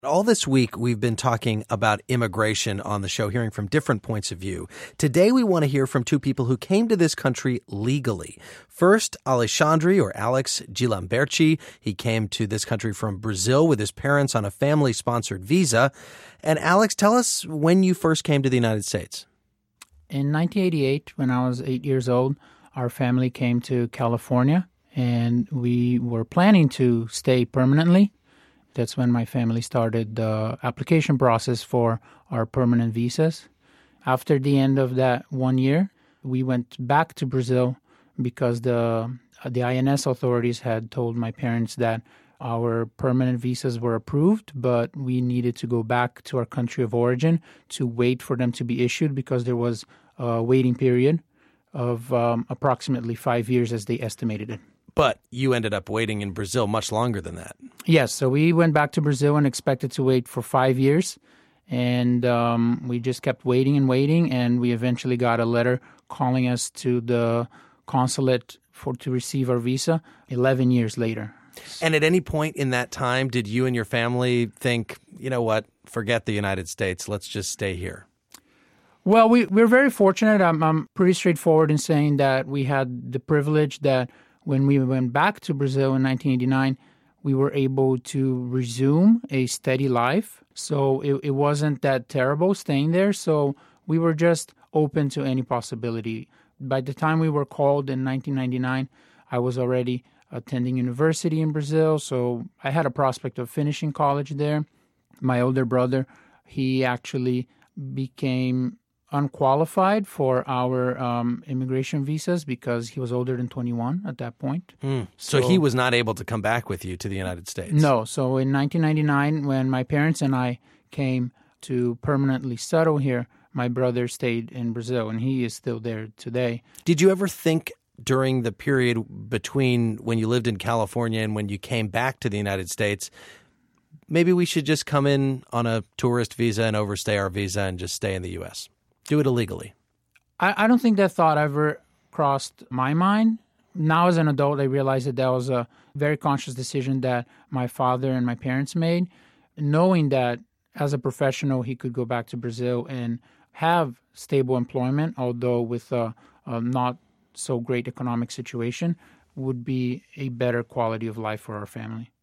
All this week, we've been talking about immigration on the show, hearing from different points of view. Today, we want to hear from two people who came to this country legally. First, Alexandre, or Alex Gilamberti. He came to this country from Brazil with his parents on a family-sponsored visa. And Alex, tell us when you first came to the United States. In 1988, when I was 8 years old, our family came to California, and we were planning to stay permanently. That's when my family started the application process for our permanent visas. After the end of that 1 year, we went back to Brazil because the INS authorities had told my parents that our permanent visas were approved, but we needed to go back to our country of origin to wait for them to be issued because there was a waiting period of approximately 5 years as they estimated it. But you ended up waiting in Brazil much longer than that. Yes, so we went back to Brazil and expected to wait for 5 years. And we just kept waiting, and we eventually got a letter calling us to the consulate to receive our visa 11 years later. And at any point in that time, did you and your family think, you know what, forget the United States, let's just stay here? Well, we're very fortunate. I'm pretty straightforward in saying that we had the privilege that when we went back to Brazil in 1989, we were able to resume a steady life. So it wasn't that terrible staying there. So we were just open to any possibility. By the time we were called in 1999, I was already attending university in Brazil. So I had a prospect of finishing college there. My older brother, he actually became unqualified for our immigration visas because he was older than 21 at that point. So he was not able to come back with you to the United States? No. So in 1999, when my parents and I came to permanently settle here, my brother stayed in Brazil, and he is still there today. Did you ever think during the period between when you lived in California and when you came back to the United States, maybe we should just come in on a tourist visa and overstay our visa and just stay in the U.S.? Do it illegally? I don't think that thought ever crossed my mind. Now as an adult, I realize that was a very conscious decision that my father and my parents made, knowing that as a professional, he could go back to Brazil and have stable employment, although with a not so great economic situation, would be a better quality of life for our family.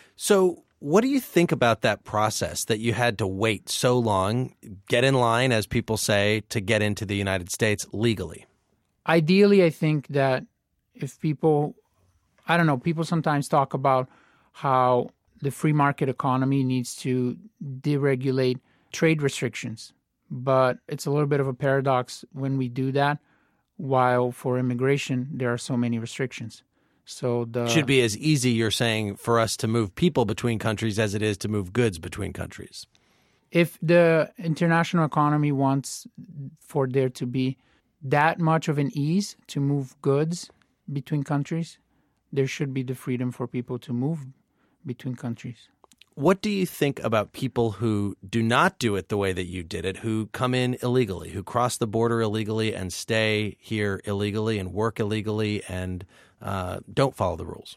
So what do you think about that process that you had to wait so long, get in line, as people say, to get into the United States legally? Ideally, I think that if people sometimes talk about how the free market economy needs to deregulate trade restrictions. But it's a little bit of a paradox when we do that, while for immigration, there are so many restrictions. So it should be as easy, you're saying, for us to move people between countries as it is to move goods between countries. If the international economy wants for there to be that much of an ease to move goods between countries, there should be the freedom for people to move between countries. What do you think about people who do not do it the way that you did it, who come in illegally, who cross the border illegally and stay here illegally and work illegally and don't follow the rules?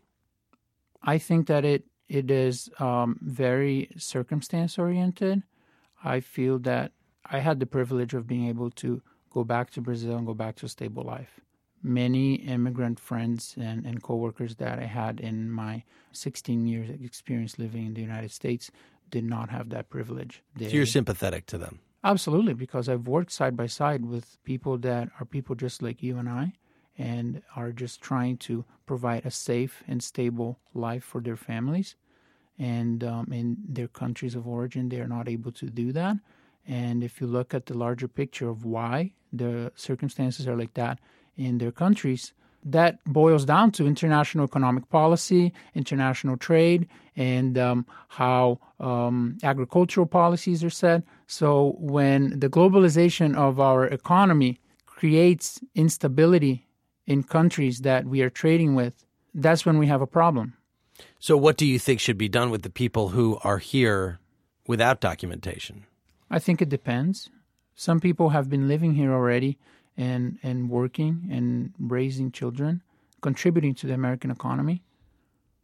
I think that it is very circumstance-oriented. I feel that I had the privilege of being able to go back to Brazil and go back to a stable life. Many immigrant friends and coworkers that I had in my 16 years experience living in the United States did not have that privilege. So you're sympathetic to them? Absolutely, because I've worked side by side with people that are people just like you and I, and are just trying to provide a safe and stable life for their families. And in their countries of origin, they are not able to do that. And if you look at the larger picture of why the circumstances are like that in their countries, that boils down to international economic policy, international trade, and how agricultural policies are set. So when the globalization of our economy creates instability in countries that we are trading with, that's when we have a problem. So what do you think should be done with the people who are here without documentation? I think it depends. Some people have been living here already and working and raising children, contributing to the American economy.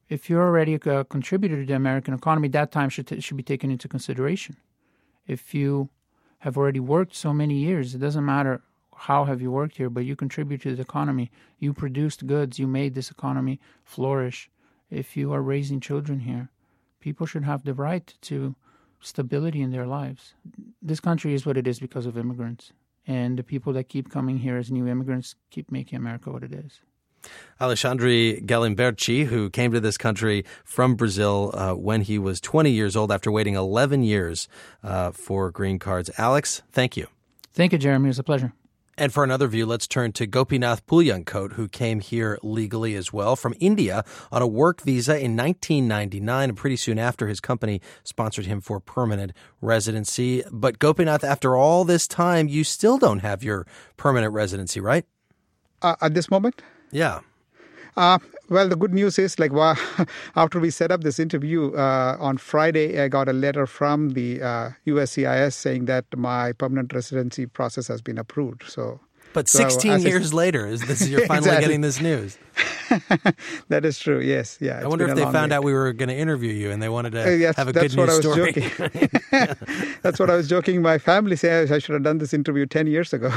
if you're already a contributor to the American economy, that time should be taken into consideration. If you have already worked so many years, it doesn't matter how have you worked here, but you contribute to the economy. You produced goods. You made this economy flourish. If you are raising children here, people should have the right to stability in their lives. This country is what it is because of immigrants. And the people that keep coming here as new immigrants keep making America what it is. Alexandre Galimberti, who came to this country from Brazil when he was 20 years old after waiting 11 years for green cards. Alex, thank you. Thank you, Jeremy. It was a pleasure. And for another view, let's turn to Gopinath Pulyankot, who came here legally as well from India on a work visa in 1999, and pretty soon after his company sponsored him for permanent residency. But Gopinath, after all this time, you still don't have your permanent residency, right? At this moment? Yeah. Well, the good news is, after we set up this interview on Friday, I got a letter from the USCIS saying that my permanent residency process has been approved. But 16 years later, you're finally exactly. getting this news. That is true, yes. Yeah. I wonder if they found out we were going to interview you and they wanted to have a good news story. That's what I was joking. My family says I should have done this interview 10 years ago.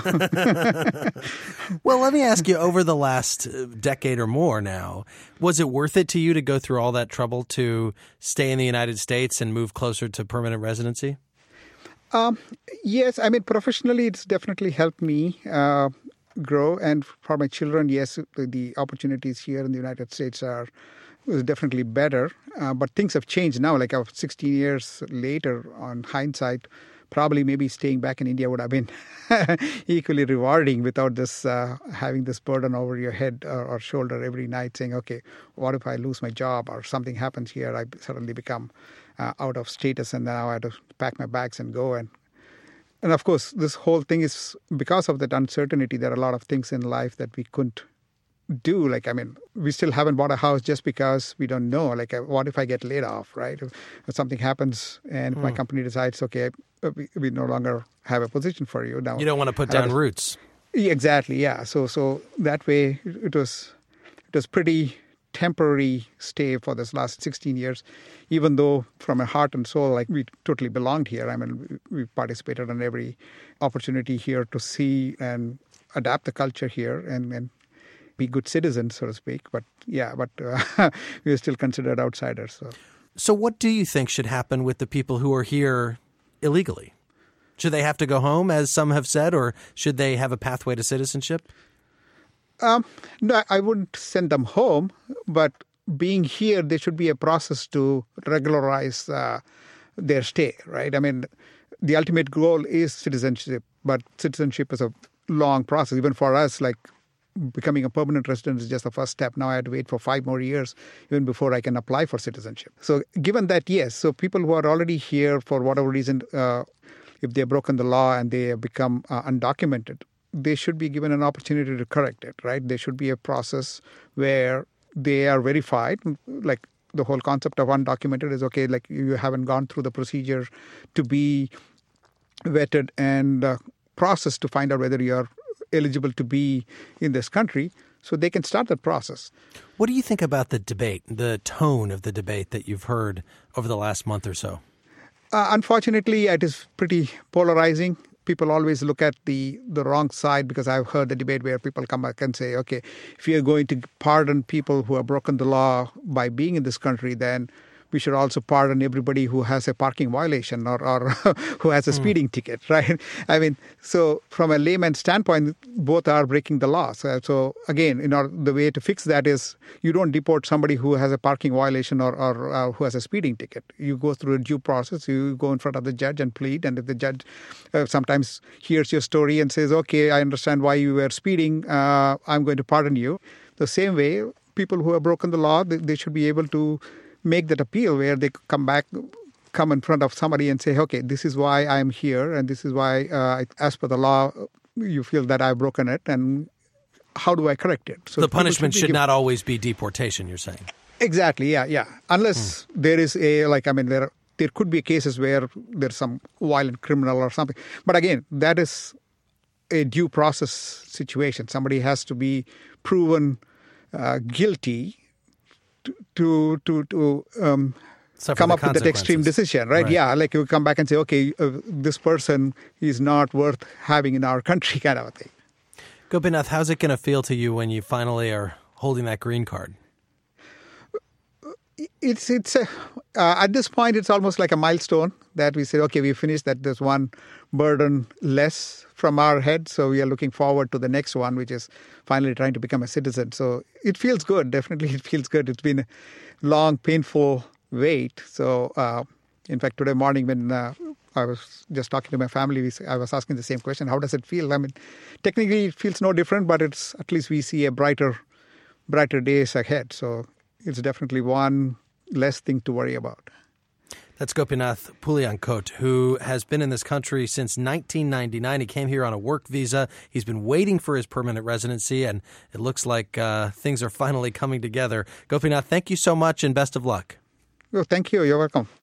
Well, let me ask you, over the last decade or more now, was it worth it to you to go through all that trouble to stay in the United States and move closer to permanent residency? Yes, I mean, professionally, it's definitely helped me grow. And for my children, yes, the opportunities here in the United States was definitely better. But things have changed now. 16 years later, on hindsight, probably maybe staying back in India would have been equally rewarding without this having this burden over your head or shoulder every night saying, okay, what if I lose my job or something happens here? I suddenly become out of status, and now I had to pack my bags and go. And of course, this whole thing is because of that uncertainty. There are a lot of things in life that we couldn't do. We still haven't bought a house just because we don't know. What if I get laid off, right? If something happens and my company decides, okay, we no longer have a position for you now. You don't want to put down roots. Exactly, yeah. So that way, it was pretty temporary stay for this last 16 years, even though from a heart and soul, we totally belonged here. We participated in every opportunity here to see and adapt the culture here and be good citizens, so to speak. But we are still considered outsiders. So what do you think should happen with the people who are here illegally? Should they have to go home, as some have said, or should they have a pathway to citizenship? No, I wouldn't send them home, but being here, there should be a process to regularize their stay, right? The ultimate goal is citizenship, but citizenship is a long process. Even for us, becoming a permanent resident is just the first step. Now I had to wait for 5 more years even before I can apply for citizenship. So given that, yes, so people who are already here for whatever reason, if they've broken the law and they have become undocumented, they should be given an opportunity to correct it, right? There should be a process where they are verified. The whole concept of undocumented is, okay, you haven't gone through the procedure to be vetted and processed to find out whether you're eligible to be in this country, so they can start that process. What do you think about the debate, the tone of the debate that you've heard over the last month or so? Unfortunately, it is pretty polarizing. People always look at the wrong side, because I've heard the debate where people come back and say, okay, if you're going to pardon people who have broken the law by being in this country, then we should also pardon everybody who has a parking violation or who has a speeding ticket, right? So from a layman's standpoint, both are breaking the law. So again, the way to fix that is you don't deport somebody who has a parking violation or who has a speeding ticket. You go through a due process. You go in front of the judge and plead. And if the judge sometimes hears your story and says, okay, I understand why you were speeding, I'm going to pardon you. The same way, people who have broken the law, they should be able to make that appeal where they come in front of somebody and say, okay, this is why I'm here, and this is why, as per the law, you feel that I've broken it, and how do I correct it? So the punishment should not always be deportation, you're saying? Exactly, yeah. Unless there is there could be cases where there's some violent criminal or something. But again, that is a due process situation. Somebody has to be proven guilty to Suffer come the up with that extreme consequences. decision, right? Right. Yeah, like you come back and say, okay, this person is not worth having in our country, kind of a thing. Gopinath, how's it going to feel to you when you finally are holding that green card? It's at this point, it's almost like a milestone that we say, okay, we finished that. There's one burden less from our head. So we are looking forward to the next one, which is finally trying to become a citizen. So it feels good. Definitely it feels good. It's been a long, painful wait. So in fact, today morning when I was just talking to my family, I was asking the same question. How does it feel? I mean, technically it feels no different, but it's at least we see a brighter days ahead. So it's definitely one less thing to worry about. That's Gopinath Puliankot, who has been in this country since 1999. He came here on a work visa. He's been waiting for his permanent residency, and it looks like things are finally coming together. Gopinath, thank you so much and best of luck. Oh, thank you. You're welcome.